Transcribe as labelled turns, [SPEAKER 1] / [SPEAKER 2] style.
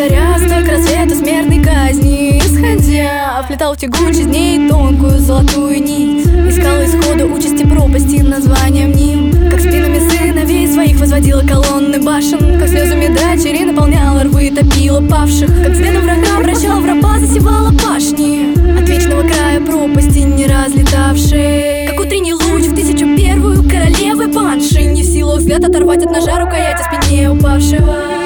[SPEAKER 1] заря, столько рассвета смертной казни исходя, вплетал в тягучесть дней тонкую золотую нить. Искала исхода участи пропасти названием ним. Как спинами сыновей своих возводила колонны башен, как слезами дочери наполняла рвы, топила павших, как следом врага обращала в раба, засевала пашни от вечного края пропасти не разлетавшей. Как утренний луч в 1001-ю королевы банши, не в силах взгляд оторвать от ножа рукоять о спине упавшего.